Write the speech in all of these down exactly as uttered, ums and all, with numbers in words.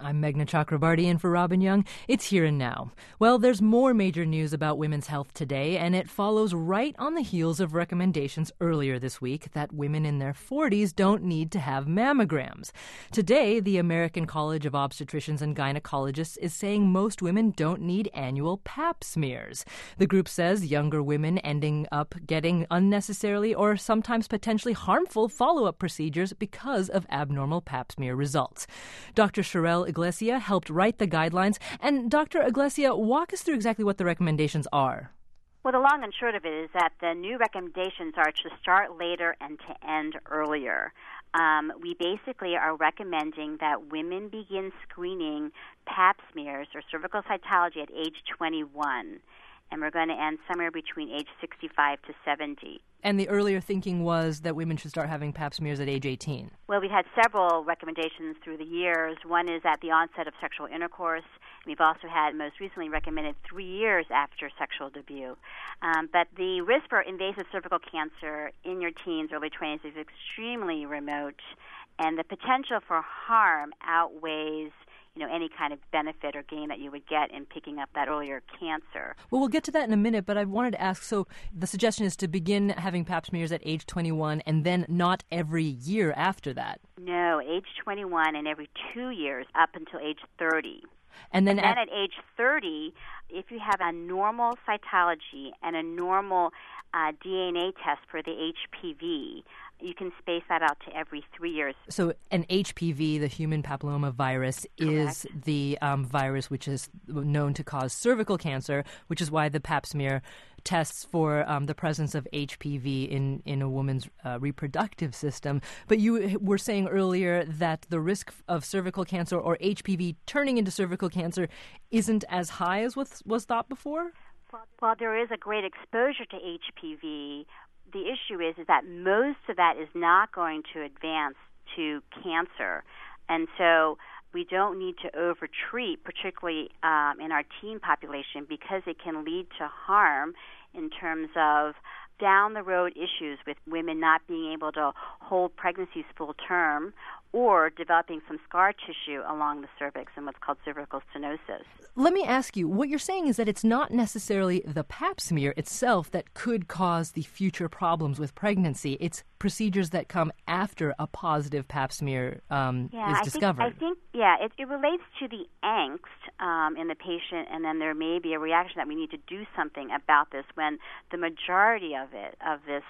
I'm Meghna Chakrabarty in for Robin Young. It's Here and Now. Well, there's more major news about women's health today, and it follows right on the heels of recommendations earlier this week that women in their forties don't need to have mammograms. Today, the American College of Obstetricians and Gynecologists is saying most women don't need annual pap smears. The group says younger women ending up getting unnecessarily or sometimes potentially harmful follow-up procedures because of abnormal pap smear results. Doctor Sherelle Iglesia helped write the guidelines. And Doctor Iglesia, walk us through exactly what the recommendations are. Well, the long and short of it is that the new recommendations are to start later and to end earlier. Um, we basically are recommending that women begin screening pap smears or cervical cytology at age twenty-one. And we're going to end somewhere between age sixty-five to seventy. And the earlier thinking was that women should start having pap smears at age eighteen. Well, we've had several recommendations through the years. One is at the onset of sexual intercourse. We've also had most recently recommended three years after sexual debut. Um, but the risk for invasive cervical cancer in your teens, early twenties is extremely remote, and the potential for harm outweighs you know, any kind of benefit or gain that you would get in picking up that earlier cancer. Well, we'll get to that in a minute, but I wanted to ask, so the suggestion is to begin having pap smears at age twenty-one and then not every year after that? No, age twenty-one and every two years up until age thirty. And then, and then at, at age thirty, if you have a normal cytology and a normal uh, D N A test for the H P V, you can space that out to every three years. So an H P V, the human papilloma virus, is Correct. the um, virus which is known to cause cervical cancer, which is why the pap smear tests for um, the presence of H P V in, in a woman's uh, reproductive system. But you were saying earlier that the risk of cervical cancer or H P V turning into cervical cancer isn't as high as was, was thought before? Well, well, there is a great exposure to H P V. The issue is, is that most of that is not going to advance to cancer. And so we don't need to overtreat, particularly um, in our teen population, because it can lead to harm in terms of down the road issues with women not being able to hold pregnancies full term or developing some scar tissue along the cervix and what's called cervical stenosis. Let me ask you, what you're saying is that it's not necessarily the pap smear itself that could cause the future problems with pregnancy. It's procedures that come after a positive pap smear um, yeah, is I discovered. Think, I think, yeah, it, it relates to the angst um, in the patient, and then there may be a reaction that we need to do something about this when the majority of it, of this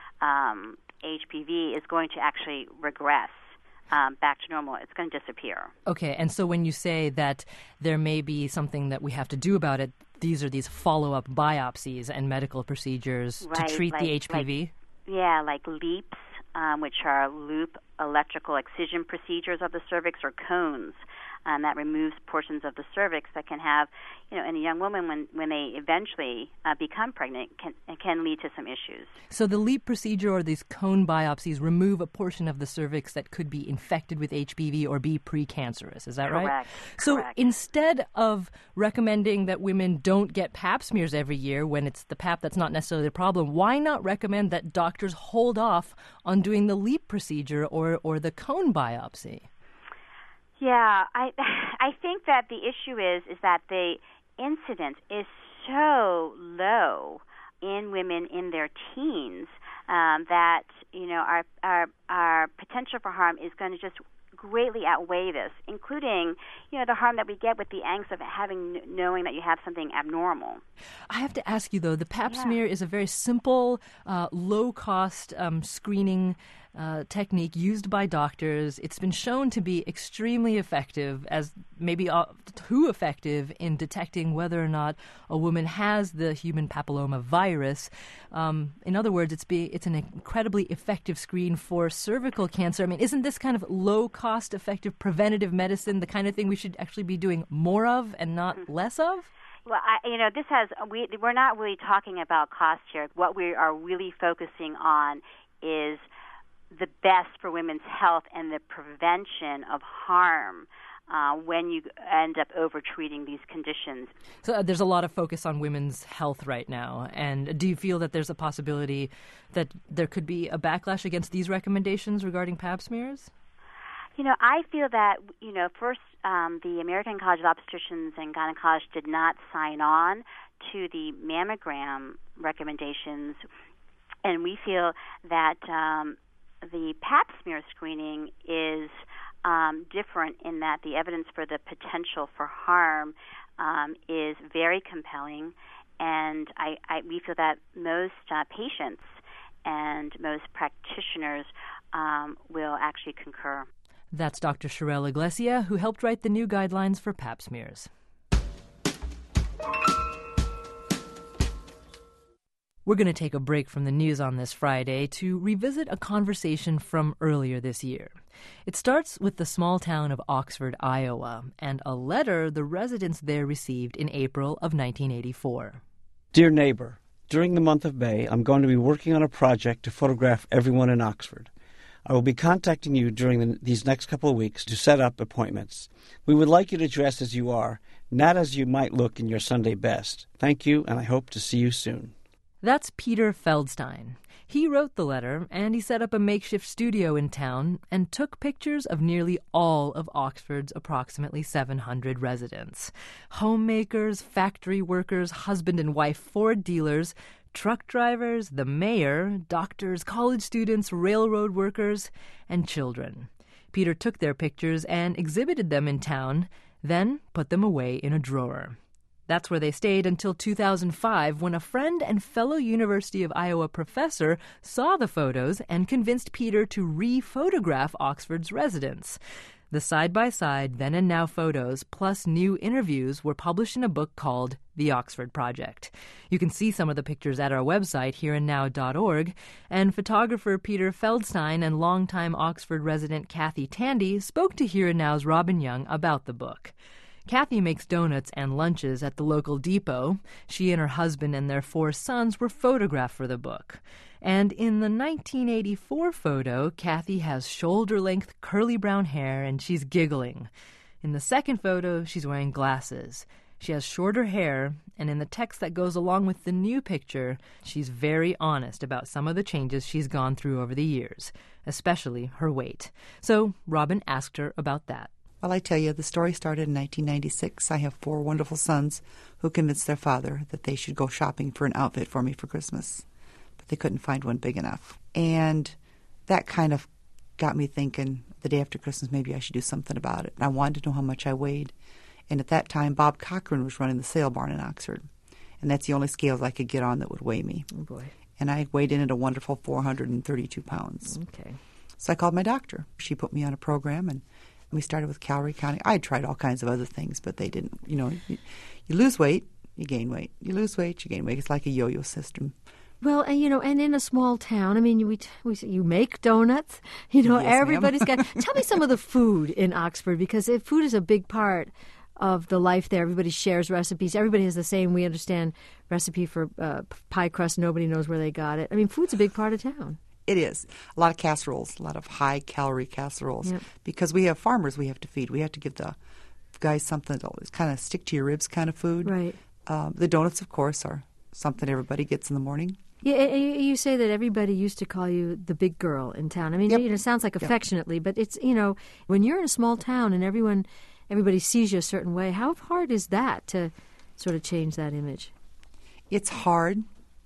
um, H P V, is going to actually regress. Um, back to normal. It's going to disappear. Okay, and so when you say that there may be something that we have to do about it, these are these follow-up biopsies and medical procedures right, to treat like, the H P V? Like, yeah, like LEEPs, um, which are loop electrical excision procedures of the cervix, or cones. Um, that removes portions of the cervix that can have, you know, in a young woman when, when they eventually uh, become pregnant, can can lead to some issues. So the LEEP procedure or these cone biopsies remove a portion of the cervix that could be infected with H P V or be precancerous. Is that Correct. right? So Correct. instead of recommending that women don't get pap smears every year when it's the pap that's not necessarily the problem, why not recommend that doctors hold off on doing the LEEP procedure or, or the cone biopsy? Yeah, I I think that the issue is is that the incidence is so low in women in their teens um, that you know our our our potential for harm is going to just greatly outweigh this, including you know the harm that we get with the angst of having knowing that you have something abnormal. I have to ask you though, the pap yeah. smear is a very simple, uh, low cost um, screening Uh, technique used by doctors. It's been shown to be extremely effective, as maybe uh, too effective in detecting whether or not a woman has the human papilloma virus. Um, in other words, it's be it's an incredibly effective screen for cervical cancer. I mean, isn't this kind of low-cost, effective preventative medicine the kind of thing we should actually be doing more of and not mm-hmm. less of? Well, I, you know, this has we we're not really talking about cost here. What we are really focusing on is the best for women's health and the prevention of harm uh, when you end up over-treating these conditions. So uh, there's a lot of focus on women's health right now. And do you feel that there's a possibility that there could be a backlash against these recommendations regarding pap smears? You know, I feel that, you know, first, um, the American College of Obstetricians and Gynecologists did not sign on to the mammogram recommendations, and we feel that um, the pap smear screening is um, different in that the evidence for the potential for harm um, is very compelling, and I, I, we feel that most uh, patients and most practitioners um, will actually concur. That's Doctor Sherelle Iglesia, who helped write the new guidelines for pap smears. We're going to take a break from the news on this Friday to revisit a conversation from earlier this year. It starts with the small town of Oxford, Iowa, and a letter the residents there received in April of nineteen eighty-four. Dear neighbor, during the month of May, I'm going to be working on a project to photograph everyone in Oxford. I will be contacting you during the, these next couple of weeks to set up appointments. We would like you to dress as you are, not as you might look in your Sunday best. Thank you, and I hope to see you soon. That's Peter Feldstein. He wrote the letter, and he set up a makeshift studio in town and took pictures of nearly all of Oxford's approximately seven hundred residents. Homemakers, factory workers, husband and wife Ford dealers, truck drivers, the mayor, doctors, college students, railroad workers, and children. Peter took their pictures and exhibited them in town, then put them away in a drawer. That's where they stayed until two thousand five, when a friend and fellow University of Iowa professor saw the photos and convinced Peter to re-photograph Oxford's residents. The side-by-side then and now photos, plus new interviews, were published in a book called The Oxford Project. You can see some of the pictures at our website, here and now dot org, and photographer Peter Feldstein and longtime Oxford resident Kathy Tandy spoke to Here and Now's Robin Young about the book. Kathy makes donuts and lunches at the local depot. She and her husband and their four sons were photographed for the book. And in the nineteen eighty-four photo, Kathy has shoulder-length curly brown hair and she's giggling. In the second photo, she's wearing glasses. She has shorter hair, and in the text that goes along with the new picture, she's very honest about some of the changes she's gone through over the years, especially her weight. So Robin asked her about that. Well, I tell you, the story started in nineteen ninety-six. I have four wonderful sons who convinced their father that they should go shopping for an outfit for me for Christmas. But they couldn't find one big enough. And that kind of got me thinking the day after Christmas, maybe I should do something about it. And I wanted to know how much I weighed. And at that time, Bob Cochran was running the sale barn in Oxford. And that's the only scales I could get on that would weigh me. Oh, boy. And I weighed in at a wonderful four hundred thirty-two pounds. Okay. So I called my doctor. She put me on a program, and we started with calorie counting. I tried all kinds of other things, but they didn't. You know, you, you lose weight, you gain weight. You lose weight, you gain weight. It's like a yo-yo system. Well, and you know, and in a small town, I mean, we we you make donuts. You know, Yes, everybody's got. Tell me some of the food in Oxford, because if food is a big part of the life there. Everybody shares recipes. Everybody has the same, we understand, recipe for uh, pie crust. Nobody knows where they got it. I mean, food's a big part of town. It is. A lot of casseroles, a lot of high-calorie casseroles. Yep. Because we have farmers we have to feed. We have to give the guys something to kind of stick to your ribs kind of food. Right. Um, the donuts, of course, are something everybody gets in the morning. Yeah, and you say that everybody used to call you the big girl in town. I mean, Yep. you know, it sounds like Yep. affectionately, but it's, you know, when you're in a small town and everyone, everybody sees you a certain way, how hard is that to sort of change that image? It's hard.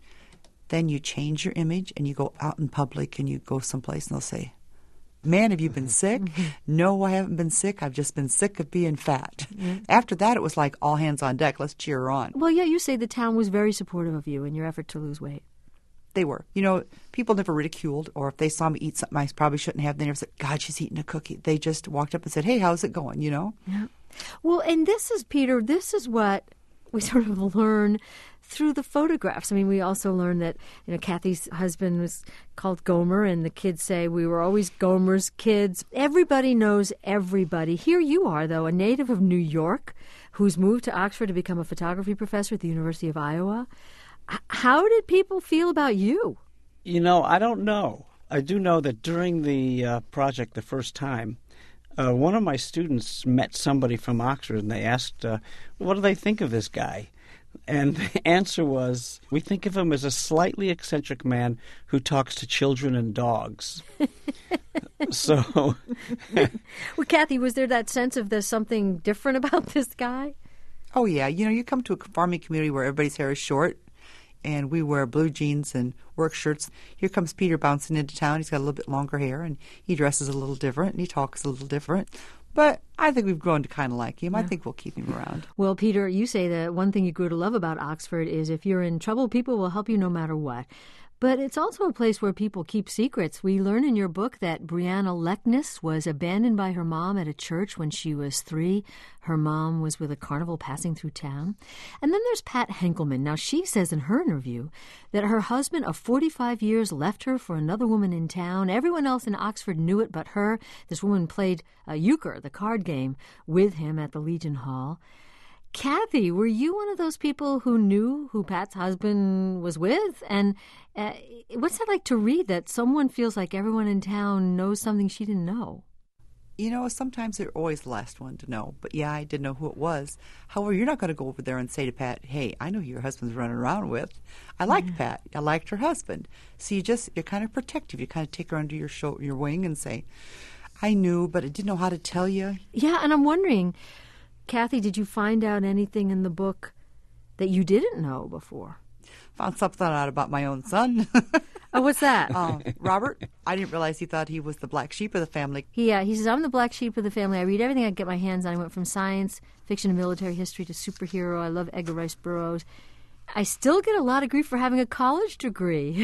Then you change your image and you go out in public and you go someplace and they'll say, "Man, have you been sick?" "No, I haven't been sick. I've just been sick of being fat." Mm-hmm. After that, it was like all hands on deck. Let's cheer her on. Well, yeah, you say the town was very supportive of you in your effort to lose weight. They were. You know, people never ridiculed, or if they saw me eat something I probably shouldn't have, they never said, "God, she's eating a cookie." They just walked up and said, "Hey, how's it going?" You know? Yeah. Well, and this is, Peter, this is what we sort of learn through the photographs. I mean, we also learn that, you know, Kathy's husband was called Gomer, and the kids say we were always Gomer's kids. Everybody knows everybody. Here you are, though, a native of New York who's moved to Oxford to become a photography professor at the University of Iowa. H- how did people feel about you? You know, I don't know. I do know that during the uh, project the first time, uh, one of my students met somebody from Oxford, and they asked, uh, what do they think of this guy? And the answer was, we think of him as a slightly eccentric man who talks to children and dogs. So... Well, Kathy, was there that sense of there's something different about this guy? Oh, yeah. You know, you come to a farming community where everybody's hair is short, and we wear blue jeans and work shirts. Here comes Peter bouncing into town. He's got a little bit longer hair, and he dresses a little different, and he talks a little different. But I think we've grown to kind of like him. Yeah. I think we'll keep him around. Well, Peter, you say that one thing you grew to love about Oxford is if you're in trouble, people will help you no matter what. But it's also a place where people keep secrets. We learn in your book that Brianna Leckness was abandoned by her mom at a church when she was three. Her mom was with a carnival passing through town. And then there's Pat Henkelman. Now, she says in her interview that her husband of forty-five years left her for another woman in town. Everyone else in Oxford knew it but her. This woman played uh, euchre, the card game, with him at the Legion Hall. Kathy, were you one of those people who knew who Pat's husband was with? And uh, what's that like to read that someone feels like everyone in town knows something she didn't know? You know, sometimes they're always the last one to know. But, yeah, I didn't know who it was. However, you're not going to go over there and say to Pat, hey, I know who your husband's running around with. I liked mm-hmm. Pat. I liked her husband. So you just, you're kind of protective. You kind of take her under your shoulder, your wing and say, I knew, but I didn't know how to tell you. Yeah, and I'm wondering... Kathy, did you find out anything in the book that you didn't know before? Found something out about my own son. Oh, what's that? uh, Robert, I didn't realize he thought he was the black sheep of the family. He, uh, he says, I'm the black sheep of the family. I read everything I get my hands on. I went from science, fiction, and military history to superhero. I love Edgar Rice Burroughs. I still get a lot of grief for having a college degree.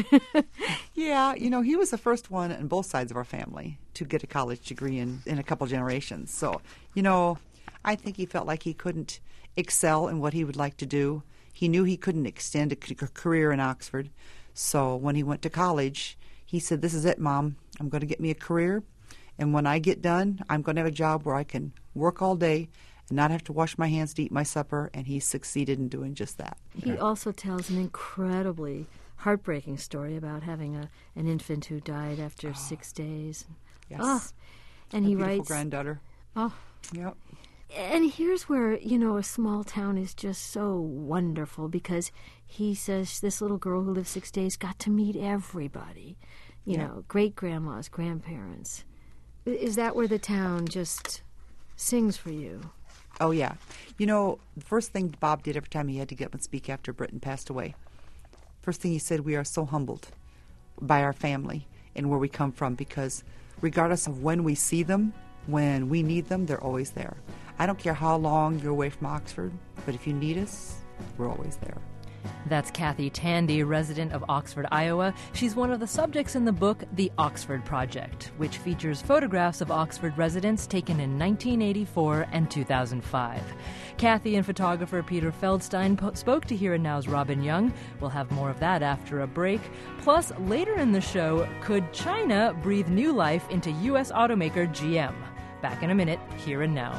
Yeah, you know, he was the first one on both sides of our family to get a college degree in, in a couple generations. So, you know... I think he felt like he couldn't excel in what he would like to do. He knew he couldn't extend a career in Oxford. So when he went to college, he said, this is it, Mom. I'm going to get me a career. And when I get done, I'm going to have a job where I can work all day and not have to wash my hands to eat my supper. And he succeeded in doing just that. He okay. also tells an incredibly heartbreaking story about having a, an infant who died after oh. six days. Yes. Oh. And a he beautiful writes... granddaughter. Oh. Yep. And here's where, you know, a small town is just so wonderful because he says this little girl who lived six days got to meet everybody, you yeah. know, great-grandmas, grandparents. Is that where the town just sings for you? Oh, yeah. You know, the first thing Bob did every time he had to get up and speak after Britton passed away, first thing he said, we are so humbled by our family and where we come from because regardless of when we see them, when we need them, they're always there. I don't care how long you're away from Oxford, but if you need us, we're always there. That's Kathy Tandy, resident of Oxford, Iowa. She's one of the subjects in the book, The Oxford Project, which features photographs of Oxford residents taken in nineteen eighty-four and two thousand five. Kathy and photographer Peter Feldstein po- spoke to Here and Now's Robin Young. We'll have more of that after a break. Plus, later in the show, could China breathe new life into U S automaker G M? Back in a minute, Here and Now.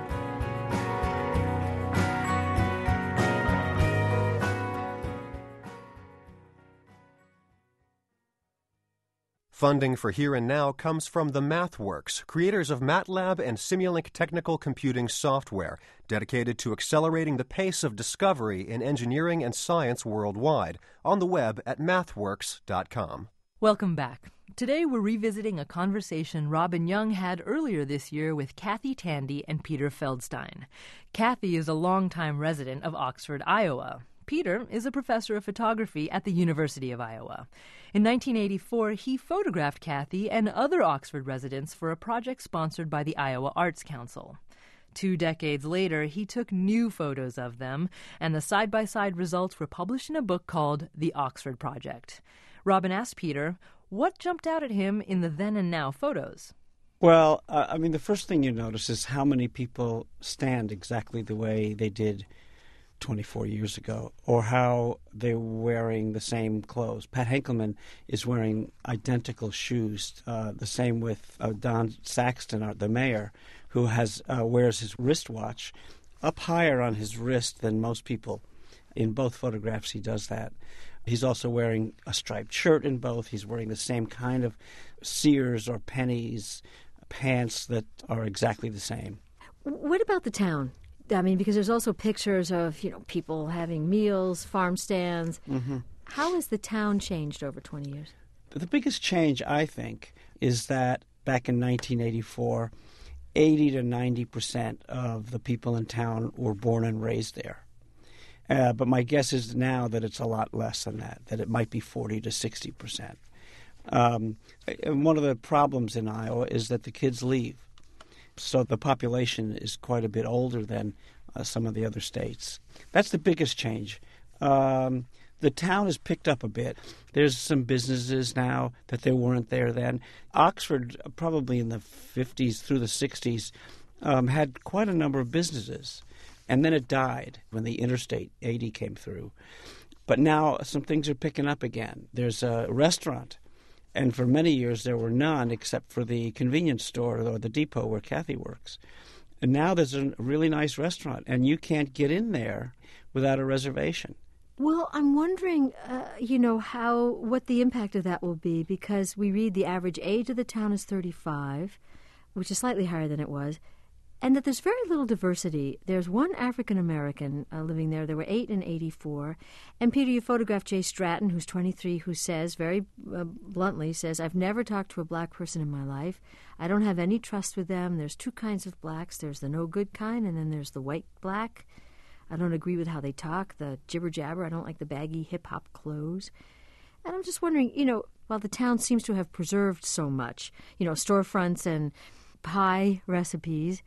Funding for Here and Now comes from the MathWorks, creators of MATLAB and Simulink technical computing software, dedicated to accelerating the pace of discovery in engineering and science worldwide, on the web at mathworks dot com. Welcome back. Today we're revisiting a conversation Robin Young had earlier this year with Kathy Tandy and Peter Feldstein. Kathy is a longtime resident of Oxford, Iowa. Peter is a professor of photography at the University of Iowa. In nineteen eighty-four, he photographed Kathy and other Oxford residents for a project sponsored by the Iowa Arts Council. Two decades later, he took new photos of them, and the side-by-side results were published in a book called The Oxford Project. Robin asked Peter, what jumped out at him in the then and now photos? Well, uh, I mean, the first thing you notice is how many people stand exactly the way they did twenty-four years ago, or how they're wearing the same clothes. Pat Henkelman is wearing identical shoes, uh, the same with uh, Don Saxton, uh, the mayor, who has uh, wears his wristwatch up higher on his wrist than most people. In both photographs, he does that. He's also wearing a striped shirt in both. He's wearing the same kind of Sears or Penny's pants that are exactly the same. What about the town? I mean, because there's also pictures of, you know, people having meals, farm stands. Mm-hmm. How has the town changed over twenty years? The biggest change, I think, is that back in nineteen eighty-four, eighty to ninety percent of the people in town were born and raised there. Uh, but my guess is now that it's a lot less than that, that it might be forty to sixty percent. Um, and one of the problems in Iowa is that the kids leave. So the population is quite a bit older than uh, some of the other states. That's the biggest change. Um, the town has picked up a bit. There's some businesses now that there weren't there then. Oxford, probably in the fifties through the sixties, um, had quite a number of businesses. And then it died when the Interstate eighty came through. But now some things are picking up again. There's a restaurant. And for many years there were none except for the convenience store or the depot where Kathy works. And now there's a really nice restaurant, and you can't get in there without a reservation. Well, I'm wondering, uh, you know, how what the impact of that will be, because we read the average age of the town is thirty-five, which is slightly higher than it was, and that there's very little diversity. There's one African-American uh, living there. There were eight in eighty-four. And, Peter, you photographed Jay Stratton, who's twenty-three, who says, very uh, bluntly, says, I've never talked to a black person in my life. I don't have any trust with them. There's two kinds of blacks. There's the no-good kind, and then there's the white black. I don't agree with how they talk, the jibber-jabber. I don't like the baggy hip-hop clothes. And I'm just wondering, you know, while the town seems to have preserved so much, you know, storefronts and pie recipes,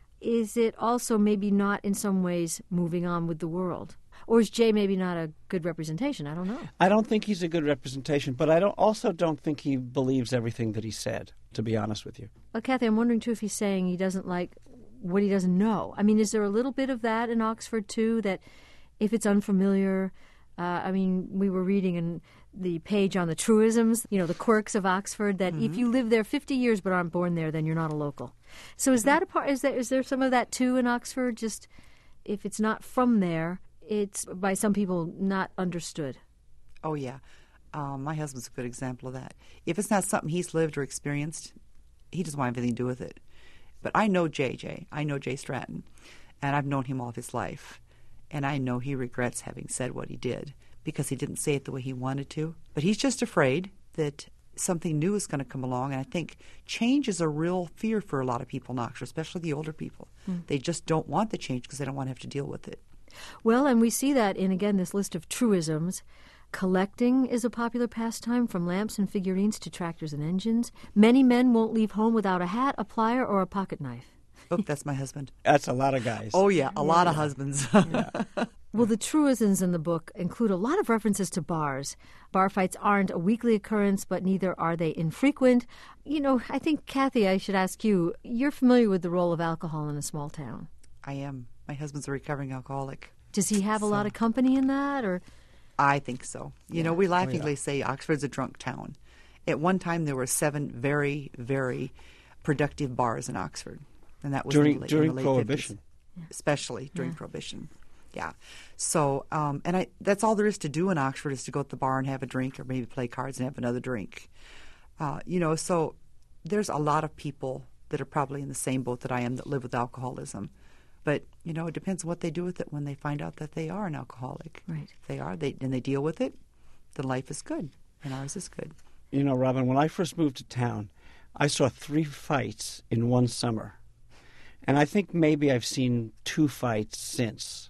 is it also maybe not in some ways moving on with the world? Or is Jay maybe not a good representation? I don't know. I don't think he's a good representation, but I don't also don't think he believes everything that he said, to be honest with you. Well, Kathy, I'm wondering, too, if he's saying he doesn't like what he doesn't know. I mean, is there a little bit of that in Oxford, too, that if it's unfamiliar, uh, I mean, we were reading in the page on the truisms, you know, the quirks of Oxford, that mm-hmm. if you live there fifty years but aren't born there, then you're not a local. So is that a part, is there, is there some of that, too, in Oxford? Just if it's not from there, it's by some people not understood. Oh, yeah. Um, my husband's a good example of that. If it's not something he's lived or experienced, he doesn't want anything to do with it. But I know J J. I know Jay Stratton, and I've known him all of his life. And I know he regrets having said what he did because he didn't say it the way he wanted to. But he's just afraid that something new is going to come along. And I think change is a real fear for a lot of people in Oxford, especially the older people. Mm. They just don't want the change because they don't want to have to deal with it. Well, and we see that in, again, this list of truisms. Collecting is a popular pastime, from lamps and figurines to tractors and engines. Many men won't leave home without a hat, a plier, or a pocket knife. Oh, that's my husband. That's a lot of guys. Oh, yeah, a yeah. lot of husbands. Yeah. Well, the truisms in the book include a lot of references to bars. Bar fights aren't a weekly occurrence, but neither are they infrequent. You know, I think, Kathy, I should ask you, you're familiar with the role of alcohol in a small town. I am. My husband's a recovering alcoholic. Does he have a so. lot of company in that, or? I think so. You yeah. know, we laughingly oh, yeah. say Oxford's a drunk town. At one time, there were seven very, very productive bars in Oxford. And that was during in the late, during in the late Prohibition, fifties, especially during yeah. Prohibition. Yeah. So, um, and I that's all there is to do in Oxford is to go to the bar and have a drink, or maybe play cards and have another drink. Uh, you know, so there's a lot of people that are probably in the same boat that I am that live with alcoholism. But, you know, it depends what they do with it when they find out that they are an alcoholic. Right. If they are, they and they deal with it, then life is good, and ours is good. You know, Robin, when I first moved to town, I saw three fights in one summer. And I think maybe I've seen two fights since.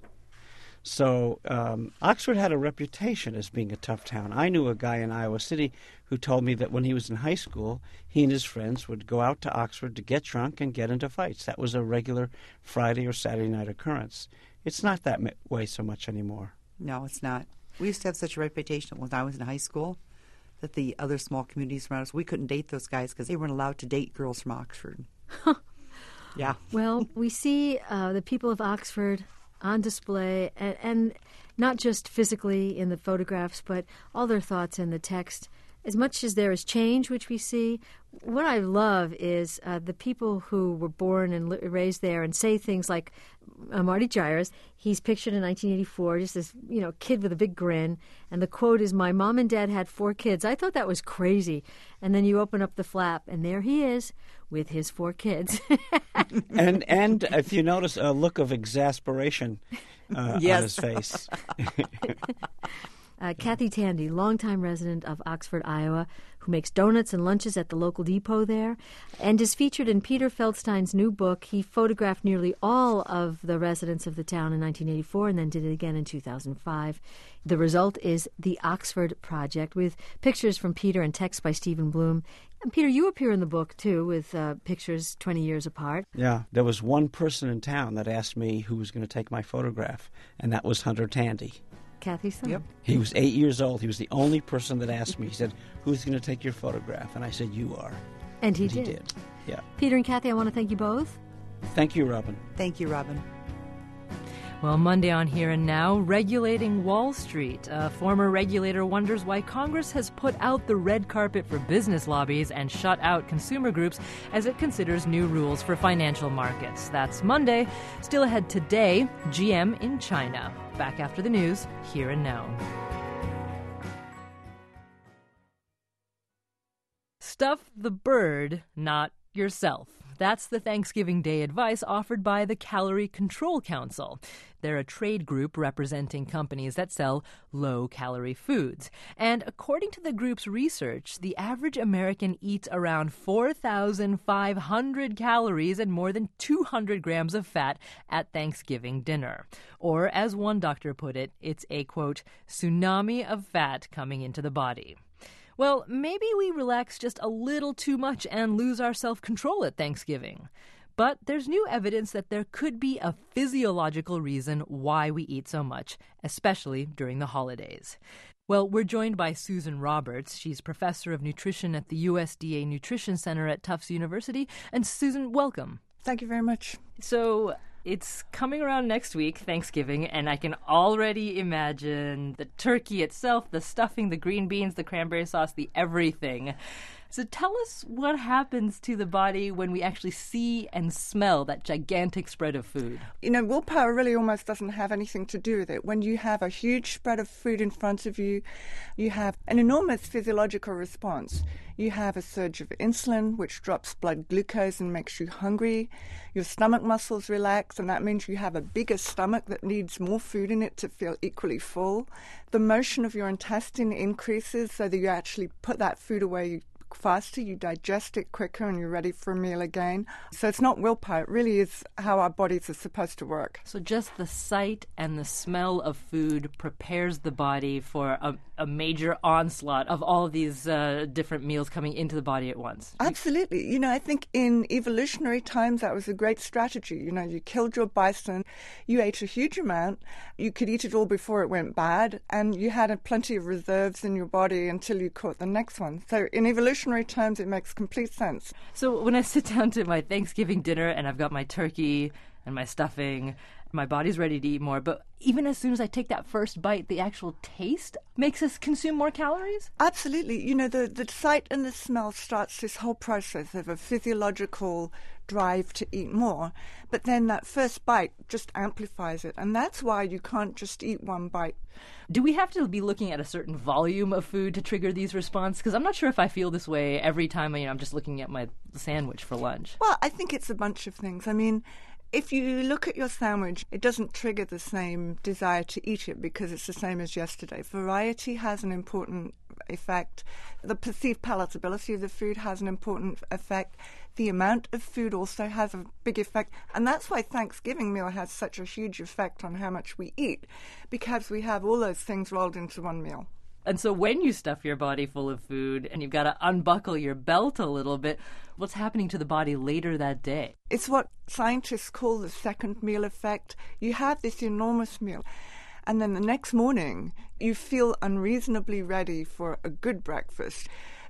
So um, Oxford had a reputation as being a tough town. I knew a guy in Iowa City who told me that when he was in high school, he and his friends would go out to Oxford to get drunk and get into fights. That was a regular Friday or Saturday night occurrence. It's not that way so much anymore. No, it's not. We used to have such a reputation when I was in high school that the other small communities around us, we couldn't date those guys because they weren't allowed to date girls from Oxford. Yeah. Well, we see uh, the people of Oxford on display, and, and not just physically in the photographs, but all their thoughts in the text. as much as there is change, which we see, what I love is uh, the people who were born and li- raised there and say things like uh, Marty Gyrus. He's pictured in nineteen eighty-four, just this, you know, kid with a big grin. And the quote is, "My mom and dad had four kids." I thought that was crazy. And then you open up the flap, and there he is with his four kids. and and if you notice a look of exasperation uh, Yes. on his face. Uh, Kathy Tandy, longtime resident of Oxford, Iowa, who makes donuts and lunches at the local depot there, and is featured in Peter Feldstein's new book. He photographed nearly all of the residents of the town in nineteen eighty-four and then did it again in two thousand five. The result is the Oxford Project, with pictures from Peter and text by Stephen Bloom. And Peter, you appear in the book, too, with uh, pictures twenty years apart. Yeah, there was one person in town that asked me who was going to take my photograph, and that was Hunter Tandy. Kathy's son. Yep. He was eight years old. He was the only person that asked me. He said, "Who's going to take your photograph?" And I said, "You are." And he And did. He did. Yeah. Peter and Kathy, I want to thank you both. Thank you, Robin. Thank you, Robin. Well, Monday on Here and Now, regulating Wall Street. A former regulator wonders why Congress has put out the red carpet for business lobbies and shut out consumer groups as it considers new rules for financial markets. That's Monday. Still ahead today, G M in China. Back after the news, Here and Now. Stuff the bird, not yourself. That's the Thanksgiving Day advice offered by the Calorie Control Council. They're a trade group representing companies that sell low-calorie foods. And according to the group's research, the average American eats around four thousand five hundred calories and more than two hundred grams of fat at Thanksgiving dinner. Or, as one doctor put it, it's a, quote, tsunami of fat coming into the body. Well, maybe we relax just a little too much and lose our self-control at Thanksgiving. But there's new evidence that there could be a physiological reason why we eat so much, especially during the holidays. Well, we're joined by Susan Roberts. She's professor of nutrition at the U S D A Nutrition Center at Tufts University. And Susan, welcome. Thank you very much. So it's coming around next week, Thanksgiving, and I can already imagine the turkey itself, the stuffing, the green beans, the cranberry sauce, the everything. So tell us what happens to the body when we actually see and smell that gigantic spread of food. You know, willpower really almost doesn't have anything to do with it. When you have a huge spread of food in front of you, you have an enormous physiological response. You have a surge of insulin, which drops blood glucose and makes you hungry. Your stomach muscles relax, and that means you have a bigger stomach that needs more food in it to feel equally full. The motion of your intestine increases so that you actually put that food away faster, you digest it quicker, and you're ready for a meal again. So it's not willpower. It really is how our bodies are supposed to work. So just the sight and the smell of food prepares the body for a, a major onslaught of all of these uh, different meals coming into the body at once. Absolutely. You know, I think in evolutionary times that was a great strategy. You know, you killed your bison, you ate a huge amount, you could eat it all before it went bad, and you had a plenty of reserves in your body until you caught the next one. So in evolutionary terms, it makes complete sense. So when I sit down to my Thanksgiving dinner and I've got my turkey and my stuffing, my body's ready to eat more. But even as soon as I take that first bite, the actual taste makes us consume more calories? Absolutely. You know, the, the sight and the smell starts this whole process of a physiological drive to eat more. But then that first bite just amplifies it. And that's why you can't just eat one bite. Do we have to be looking at a certain volume of food to trigger these responses? Because I'm not sure if I feel this way every time you know, I'm just looking at my sandwich for lunch. Well, I think it's a bunch of things. I mean, if you look at your sandwich, it doesn't trigger the same desire to eat it because it's the same as yesterday. Variety has an important effect. The perceived palatability of the food has an important effect. The amount of food also has a big effect. And that's why Thanksgiving meal has such a huge effect on how much we eat, because we have all those things rolled into one meal. And so when you stuff your body full of food and you've got to unbuckle your belt a little bit, what's happening to the body later that day? It's what scientists call the second meal effect. You have this enormous meal, and then the next morning you feel unreasonably ready for a good breakfast.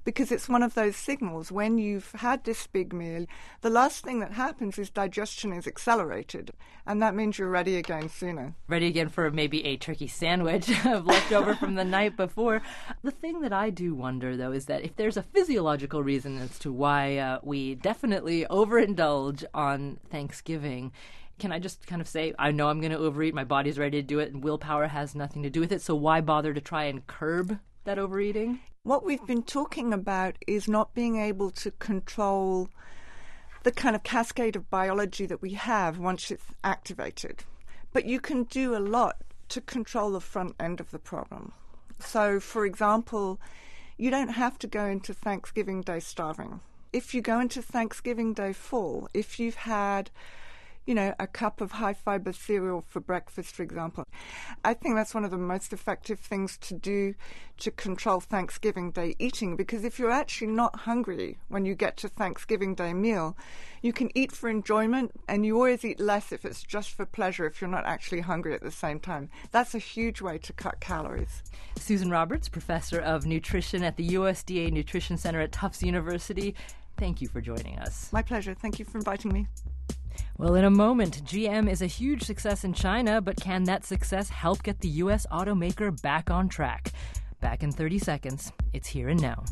because it's one of those signals. When you've had this big meal, the last thing that happens is digestion is accelerated, and that means you're ready again sooner. Ready again for maybe a turkey sandwich left over from the night before. The thing that I do wonder, though, is that if there's a physiological reason as to why uh, we definitely overindulge on Thanksgiving, can I just kind of say, I know I'm going to overeat, my body's ready to do it, and willpower has nothing to do with it, so why bother to try and curb that overeating? What we've been talking about is not being able to control the kind of cascade of biology that we have once it's activated. But you can do a lot to control the front end of the problem. So, for example, you don't have to go into Thanksgiving Day starving. If you go into Thanksgiving Day full, if you've had, you know, a cup of high-fiber cereal for breakfast, for example, I think that's one of the most effective things to do to control Thanksgiving Day eating, because if you're actually not hungry when you get to Thanksgiving Day meal, you can eat for enjoyment, and you always eat less if it's just for pleasure, if you're not actually hungry at the same time. That's a huge way to cut calories. Susan Roberts, professor of nutrition at the U S D A Nutrition Center at Tufts University, thank you for joining us. My pleasure. Thank you for inviting me. Well, in a moment, G M is a huge success in China, but can that success help get the U S automaker back on track? Back in thirty seconds. It's Here and Now.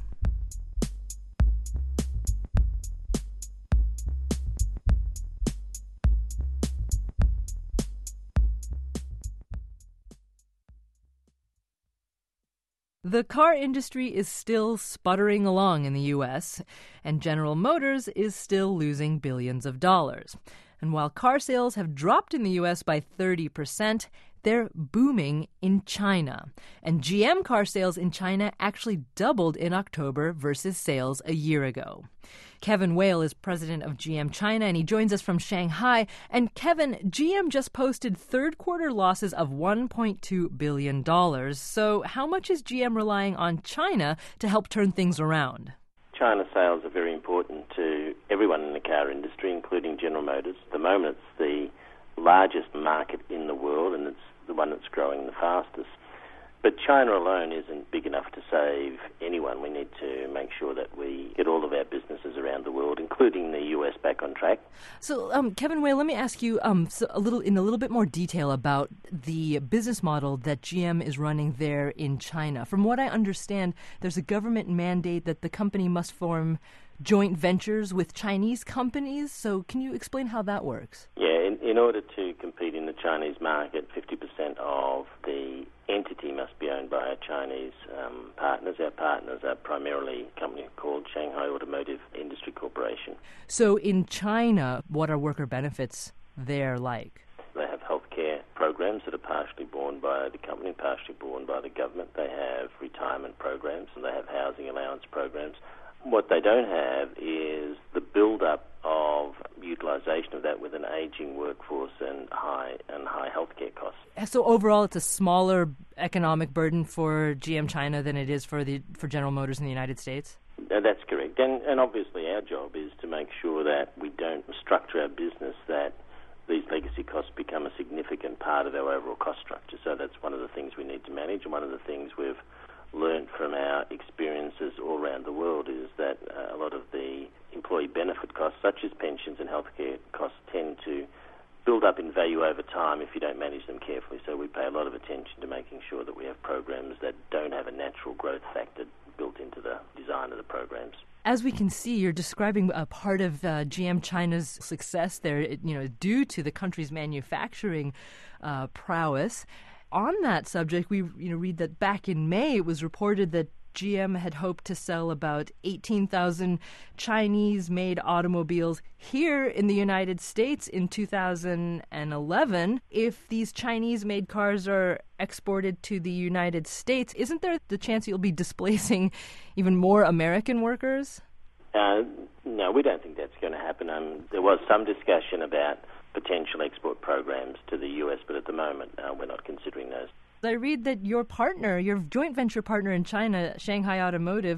The car industry is still sputtering along in the U S, and General Motors is still losing billions of dollars. And while car sales have dropped in the U S by thirty percent, they're booming in China. And G M car sales in China actually doubled in October versus sales a year ago. Kevin Whale is president of G M China, and he joins us from Shanghai. And Kevin, G M just posted third quarter losses of one point two billion dollars. So how much is G M relying on China to help turn things around? China sales are very important to everyone in the car industry, including General Motors. At the moment, it's the largest market in the world, and it's the one that's growing the fastest. But China alone isn't big enough to save anyone. We need to make sure that we get all of our businesses around the world, including the U S, back on track. So, um, Kevin Whale, let me ask you um, so a little in a little bit more detail about the business model that G M is running there in China. From what I understand, there's a government mandate that the company must form joint ventures with Chinese companies. So, can you explain how that works? Yeah, in, in order to compete in the Chinese market, fifty percent of the entity must be owned by our Chinese um, partners. Our partners are primarily a company called Shanghai Automotive Industry Corporation. So in China, what are worker benefits there like? They have healthcare programs that are partially borne by the company, partially borne by the government. They have retirement programs, and they have housing allowance programs. What they don't have is the build-up of utilisation of that with an ageing workforce and high and high healthcare costs. So overall, it's a smaller economic burden for G M China than it is for the for General Motors in the United States? Uh, that's correct. And, and obviously our job is to make sure that we don't structure our business that these legacy costs become a significant part of our overall cost structure. So that's one of the things we need to manage, and one of the things we've learned from our experiences all around the world is that uh, a lot of the employee benefit costs, such as pensions and healthcare costs, tend to build up in value over time if you don't manage them carefully. So we pay a lot of attention to making sure that we have programs that don't have a natural growth factor built into the design of the programs. As we can see, you're describing a part of uh, G M China's success there, you know, due to the country's manufacturing uh, prowess. On that subject, we you know read that back in May, it was reported that G M had hoped to sell about eighteen thousand Chinese-made automobiles here in the United States in two thousand eleven. If these Chinese-made cars are exported to the United States, isn't there the chance you'll be displacing even more American workers? Uh, no, we don't think that's going to happen. Um, there was some discussion about potential export programs to the U S, but at the moment uh, we're not considering those. I read that your partner, your joint venture partner in China, Shanghai Automotive,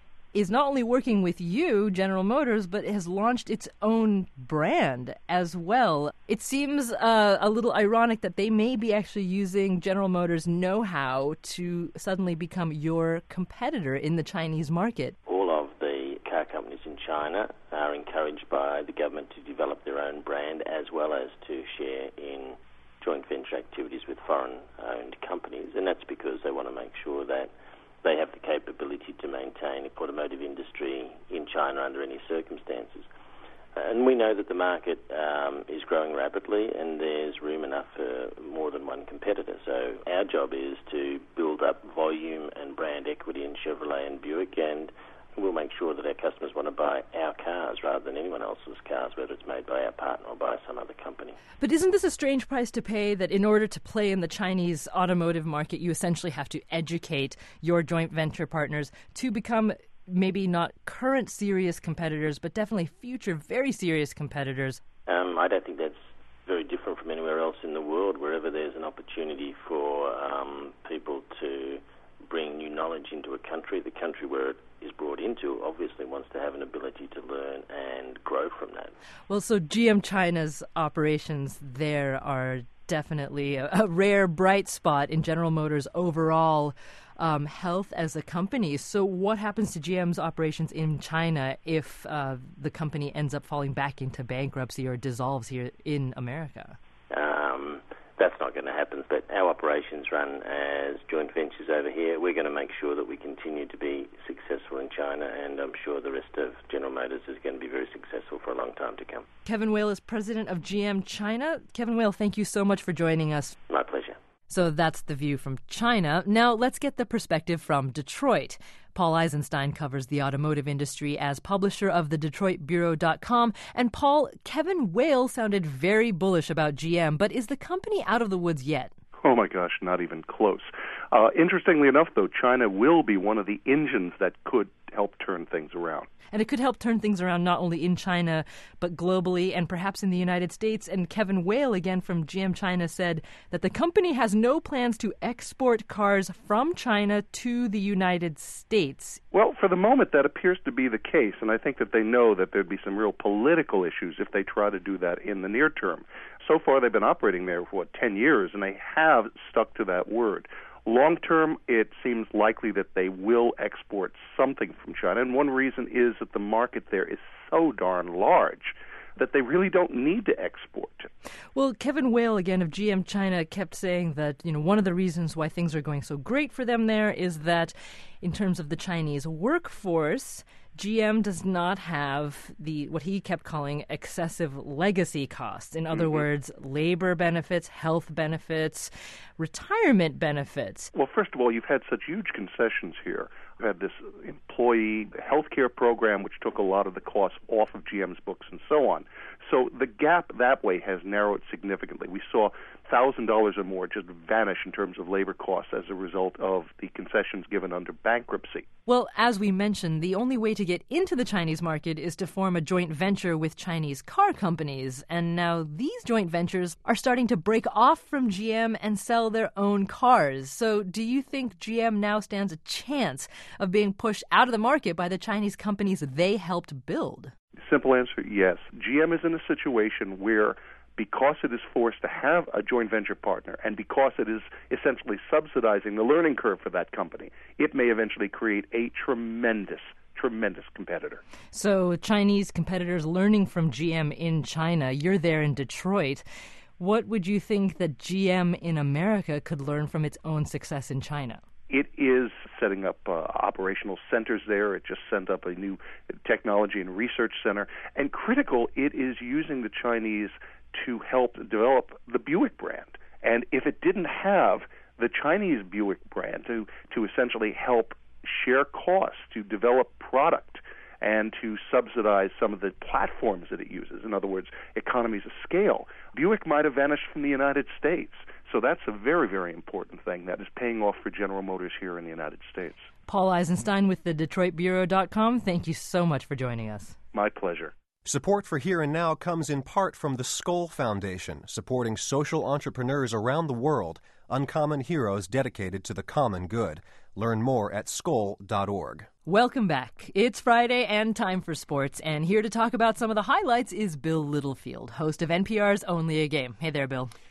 is not only working with you, General Motors, but has launched its own brand as well. It seems uh, a little ironic that they may be actually using General Motors' know-how to suddenly become your competitor in the Chinese market. All China are encouraged by the government to develop their own brand as well as to share in joint venture activities with foreign-owned companies, and that's because they want to make sure that they have the capability to maintain the automotive industry in China under any circumstances. And we know that the market um, is growing rapidly and there's room enough for more than one competitor. So our job is to build up volume and brand equity in Chevrolet and Buick, and we'll make sure that our customers want to buy our cars rather than anyone else's cars, whether it's made by our partner or by some other company. But isn't this a strange price to pay, that in order to play in the Chinese automotive market, you essentially have to educate your joint venture partners to become maybe not current serious competitors, but definitely future very serious competitors? Um, I don't think that's very different from anywhere else in the world. Wherever there's an opportunity for um, people to bring new knowledge into a country, the country where it is brought into obviously wants to have an ability to learn and grow from that. Well, so G M China's operations there are definitely a, a rare bright spot in General Motors' overall um, health as a company. So what happens to G M's operations in China if uh, the company ends up falling back into bankruptcy or dissolves here in America? Um, that's not going to happen, but our operations run as joint ventures over here. We're going to make sure that we continue to be successful in China, and I'm sure the rest of General Motors is going to be very successful for a long time to come. Kevin Weil is president of G M China. Kevin Weil, thank you so much for joining us. My pleasure. So that's the view from China. Now let's get the perspective from Detroit. Paul Eisenstein covers the automotive industry as publisher of the Detroit Bureau dot com. And Paul, Kevin Weil sounded very bullish about G M, but is the company out of the woods yet? Oh, my gosh, not even close. Uh, interestingly enough, though, China will be one of the engines that could help turn things around. And it could help turn things around not only in China, but globally and perhaps in the United States. And Kevin Weil, again from G M China, said that the company has no plans to export cars from China to the United States. Well, for the moment, that appears to be the case. And I think that they know that there'd be some real political issues if they try to do that in the near term. So far, they've been operating there for, what, ten years, and they have stuck to that word. Long term, it seems likely that they will export something from China, and one reason is that the market there is so darn large that they really don't need to export. Well, Kevin Weil, again, of G M China, kept saying that, you know, one of the reasons why things are going so great for them there is that in terms of the Chinese workforce, G M does not have the what he kept calling excessive legacy costs. In other mm-hmm. words, labor benefits, health benefits, retirement benefits. Well, first of all, you've had such huge concessions here. We've had this employee health care program, which took a lot of the costs off of G M's books and so on. So the gap that way has narrowed significantly. We saw one thousand dollars or more just vanish in terms of labor costs as a result of the concessions given under bankruptcy. Well, as we mentioned, the only way to get into the Chinese market is to form a joint venture with Chinese car companies. And now these joint ventures are starting to break off from G M and sell their own cars. So do you think G M now stands a chance of being pushed out of the market by the Chinese companies they helped build? Simple answer, yes. G M is in a situation where, because it is forced to have a joint venture partner and because it is essentially subsidizing the learning curve for that company, it may eventually create a tremendous, tremendous competitor. So Chinese competitors learning from G M in China, you're there in Detroit. What would you think that G M in America could learn from its own success in China? It is setting up uh, operational centers there. It just sent up a new technology and research center. And critical, it is using the Chinese to help develop the Buick brand. And if it didn't have the Chinese Buick brand to, to essentially help share costs, to develop product, and to subsidize some of the platforms that it uses, in other words, economies of scale, Buick might have vanished from the United States. So that's a very, very important thing that is paying off for General Motors here in the United States. Paul Eisenstein with the Detroit Bureau dot com, thank you so much for joining us. My pleasure. Support for Here and Now comes in part from the Skoll Foundation, supporting social entrepreneurs around the world, uncommon heroes dedicated to the common good. Learn more at skoll dot org. Welcome back. It's Friday and time for sports, and here to talk about some of the highlights is Bill Littlefield, host of N P R's Only a Game. Hey there, Bill.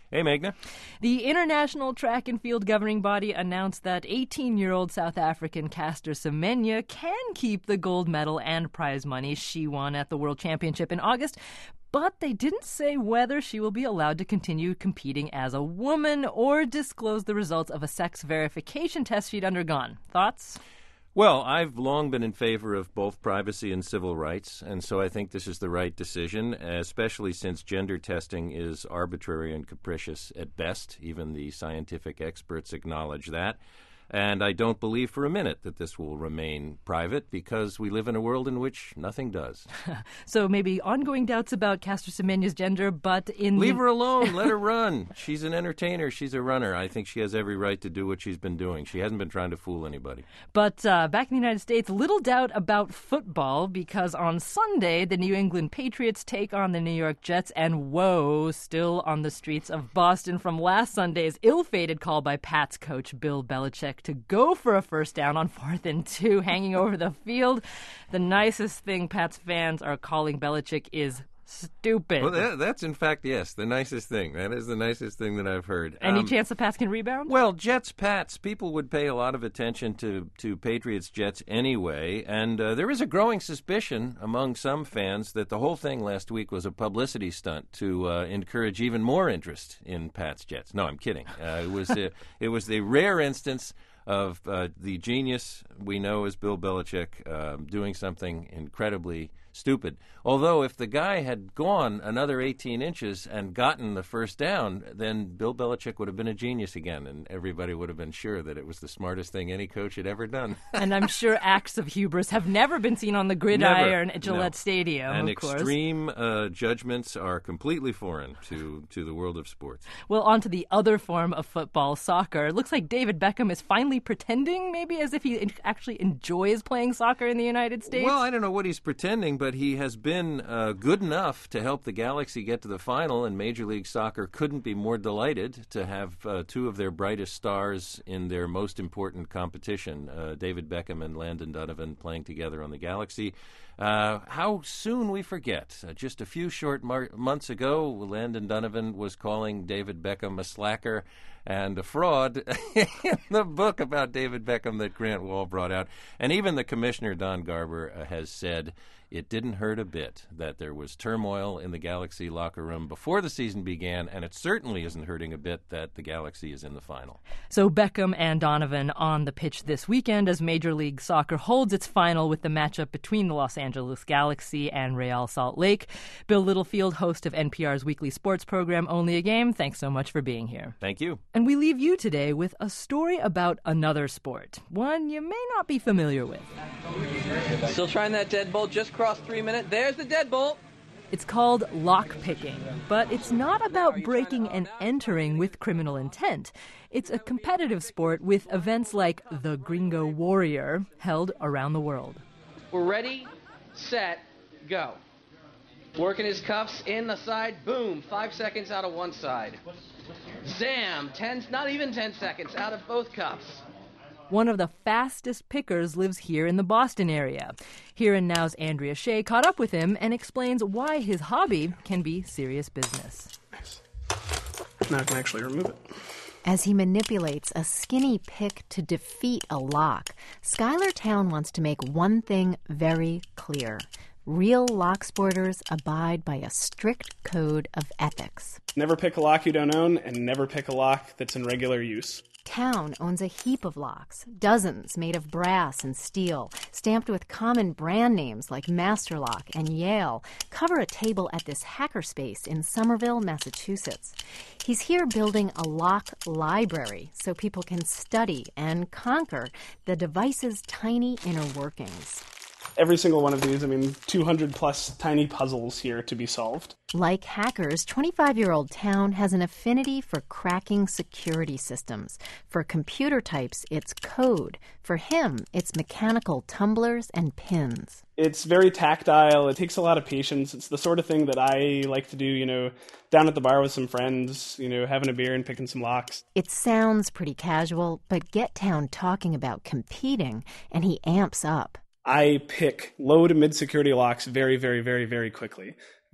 Hey, Meghna. The International Track and Field Governing Body announced that eighteen-year-old South African Caster Semenya can keep the gold medal and prize money she won at the World Championship in August, but they didn't say whether she will be allowed to continue competing as a woman or disclose the results of a sex verification test she'd undergone. Thoughts? Well, I've long been in favor of both privacy and civil rights, and so I think this is the right decision, especially since gender testing is arbitrary and capricious at best. Even the scientific experts acknowledge that. And I don't believe for a minute that this will remain private because we live in a world in which nothing does. So maybe ongoing doubts about Caster Semenya's gender, but in Leave the... her alone. Let her run. She's an entertainer. She's a runner. I think she has every right to do what she's been doing. She hasn't been trying to fool anybody. But uh, back in the United States, little doubt about football because on Sunday, the New England Patriots take on the New York Jets, and woe, still on the streets of Boston from last Sunday's ill-fated call by Pats coach Bill Belichick to go for a first down on fourth and two, hanging over the field. The nicest thing Pats fans are calling Belichick is stupid. Well, that, that's in fact, yes, the nicest thing. That is the nicest thing that I've heard. Any um, chance the Pats can rebound? Well, Jets, Pats, people would pay a lot of attention to, to Patriots, Jets anyway, and uh, there is a growing suspicion among some fans that the whole thing last week was a publicity stunt to uh, encourage even more interest in Pats, Jets. No, I'm kidding. Uh, it was uh, it was the rare instance of uh, the genius we know as Bill Belichick uh, doing something incredibly stupid. Although if the guy had gone another eighteen inches and gotten the first down, then Bill Belichick would have been a genius again, and everybody would have been sure that it was the smartest thing any coach had ever done. And I'm sure acts of hubris have never been seen on the gridiron at Gillette no. Stadium, and of course. extreme uh, judgments are completely foreign to, to the world of sports. Well, on to the other form of football, soccer. It looks like David Beckham is finally pretending, maybe as if he actually enjoys playing soccer in the United States. Well, I don't know what he's pretending, but he has been uh, good enough to help the Galaxy get to the final, and Major League Soccer couldn't be more delighted to have uh, two of their brightest stars in their most important competition, uh, David Beckham and Landon Donovan, playing together on the Galaxy. Uh, how soon we forget. Uh, just a few short mar- months ago, Landon Donovan was calling David Beckham a slacker and a fraud in the book about David Beckham that Grant Wall brought out. And even the commissioner, Don Garber, uh, has said it didn't hurt a bit that there was turmoil in the Galaxy locker room before the season began, and it certainly isn't hurting a bit that the Galaxy is in the final. So Beckham and Donovan on the pitch this weekend as Major League Soccer holds its final with the matchup between the Los Angeles Galaxy and Real Salt Lake. Bill Littlefield, host of N P R's weekly sports program Only a Game, thanks so much for being here. Thank you. And we leave you today with a story about another sport, one you may not be familiar with. Still trying that deadbolt, just crossed three minutes. There's the deadbolt. It's called lockpicking, but it's not about breaking and entering with criminal intent. It's a competitive sport with events like the Gringo Warrior held around the world. We're ready, set, go. Working his cuffs in the side, boom, five seconds out of one side. Zam, ten, not even ten seconds out of both cuffs. One of the fastest pickers lives here in the Boston area. Here and Now's Andrea Shea caught up with him and explains why his hobby can be serious business. Nice. Now I can actually remove it. As he manipulates a skinny pick to defeat a lock, Schuyler Towne wants to make one thing very clear. Real lock sporters abide by a strict code of ethics. Never pick a lock you don't own, and never pick a lock that's in regular use. Towne owns a heap of locks, dozens made of brass and steel, stamped with common brand names like Master Lock and Yale, cover a table at this hackerspace in Somerville, Massachusetts. He's here building a lock library so people can study and conquer the device's tiny inner workings. Every single one of these, I mean, two hundred plus tiny puzzles here to be solved. Like hackers, twenty-five-year-old Towne has an affinity for cracking security systems. For computer types, it's code. For him, it's mechanical tumblers and pins. It's very tactile. It takes a lot of patience. It's the sort of thing that I like to do, you know, down at the bar with some friends, you know, having a beer and picking some locks. It sounds pretty casual, but get Towne talking about competing, and he amps up. I pick low to mid-security locks very, very, very, very quickly.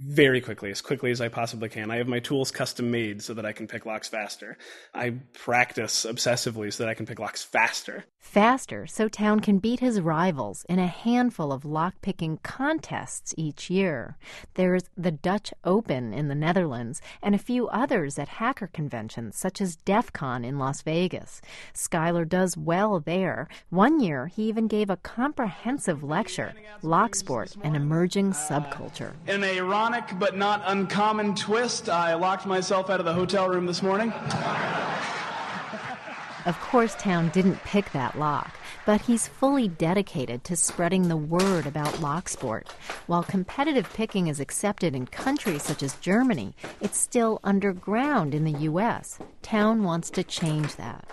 very quickly, as quickly as I possibly can. I have my tools custom made so that I can pick locks faster. I practice obsessively so that I can pick locks faster. Faster, so Town can beat his rivals in a handful of lock-picking contests each year. There's the Dutch Open in the Netherlands and a few others at hacker conventions such as DEF CON in Las Vegas. Schuyler does well there. One year, he even gave a comprehensive lecture, Locksport, an emerging subculture. In an ironic but not uncommon twist, I locked myself out of the hotel room this morning. Of course, Town didn't pick that lock, but he's fully dedicated to spreading the word about Locksport. While competitive picking is accepted in countries such as Germany, it's still underground in the U S. Town wants to change that.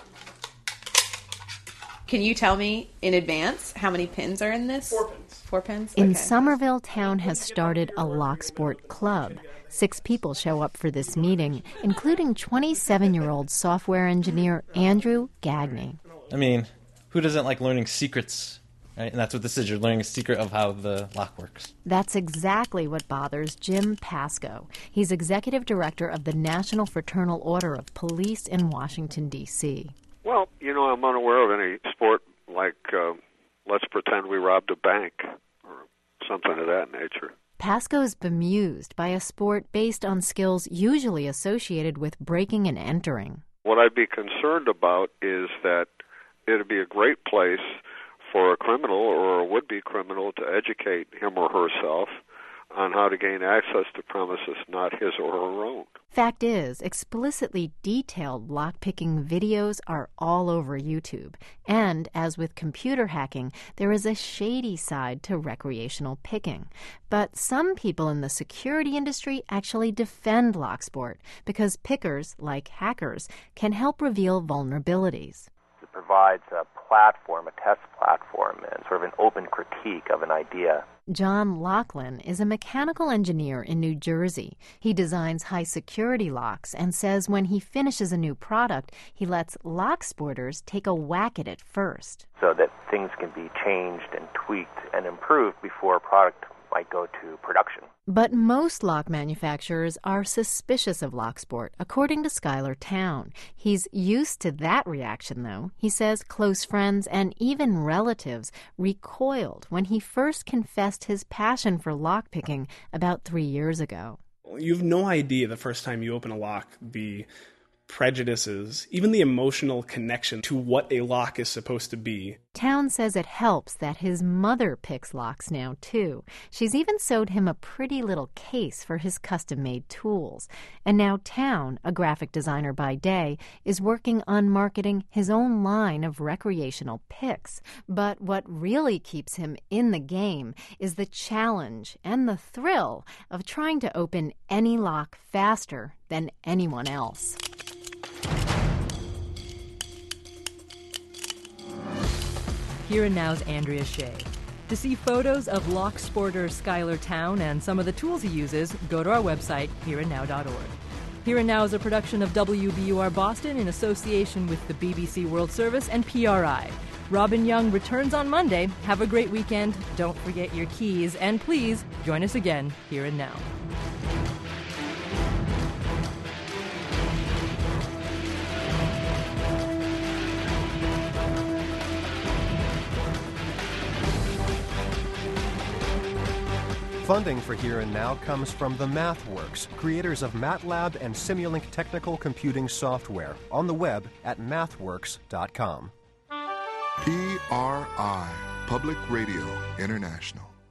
Can you tell me in advance how many pins are in this? Four pins. Four pins? In Okay. Somerville, Town has started a Locksport club. Six people show up for this meeting, including twenty-seven-year-old software engineer Andrew Gagney. I mean, who doesn't like learning secrets, right? And that's what this is. You're learning a secret of how the lock works. That's exactly what bothers Jim Pascoe. He's executive director of the National Fraternal Order of Police in Washington, D C Well, you know, I'm unaware of any sport like, uh, let's pretend we robbed a bank or something of that nature. Pascoe's bemused by a sport based on skills usually associated with breaking and entering. What I'd be concerned about is that it'd be a great place for a criminal or a would-be criminal to educate him or herself on how to gain access to premises not his or her own. Fact is, explicitly detailed lockpicking videos are all over YouTube. And, as with computer hacking, there is a shady side to recreational picking. But some people in the security industry actually defend Locksport because pickers, like hackers, can help reveal vulnerabilities. It provides a platform, a test platform, and sort of an open critique of an idea. John Laughlin is a mechanical engineer in New Jersey. He designs high-security locks and says when he finishes a new product, he lets Locksporters take a whack at it first. So that things can be changed and tweaked and improved before a product might go to production. But most lock manufacturers are suspicious of Locksport, according to Schuyler Town. He's used to that reaction, though. He says close friends and even relatives recoiled when he first confessed his passion for lockpicking about three years ago. You have no idea the first time you open a lock the prejudices, even the emotional connection to what a lock is supposed to be. Town says it helps that his mother picks locks now, too. She's even sewed him a pretty little case for his custom-made tools. And now Town, a graphic designer by day, is working on marketing his own line of recreational picks. But what really keeps him in the game is the challenge and the thrill of trying to open any lock faster than anyone else. Here and Now's Andrea Shea. To see photos of Locksporter Schuyler Town and some of the tools he uses, go to our website, here and now dot org. Here and Now is a production of W B U R Boston in association with the B B C World Service and P R I. Robin Young returns on Monday. Have a great weekend. Don't forget your keys. And please, join us again, Here and Now. Funding for Here and Now comes from the MathWorks, creators of MATLAB and Simulink technical computing software, on the web at mathworks dot com. P R I, Public Radio International.